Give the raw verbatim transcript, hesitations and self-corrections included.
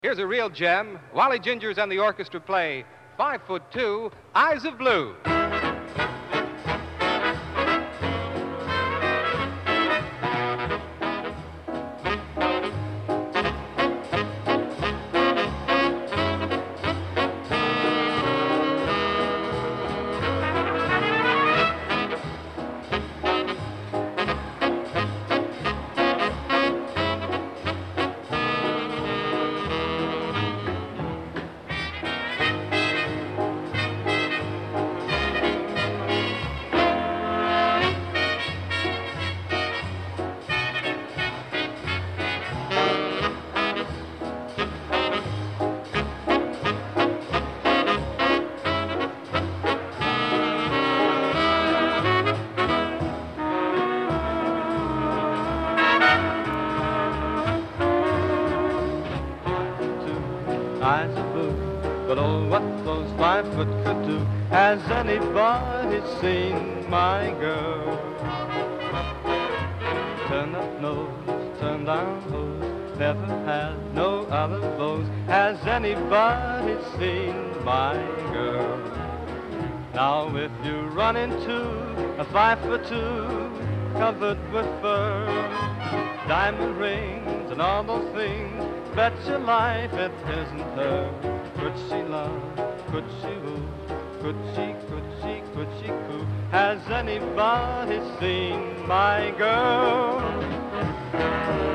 Here's a real gem. Wally Gingers and the orchestra play Five Foot Two, Eyes of Blue. Eyes of blue, but oh, what those five foot could do. Has anybody seen my girl? Turn up nose, turn down hose, never had no other clothes. Has anybody seen my girl? Now if you run into a five foot two, covered with fur, diamond rings and all those things, bet your life it isn't her. Could she love? Could she woo? Could she, could she, could she coo? Has anybody seen my girl?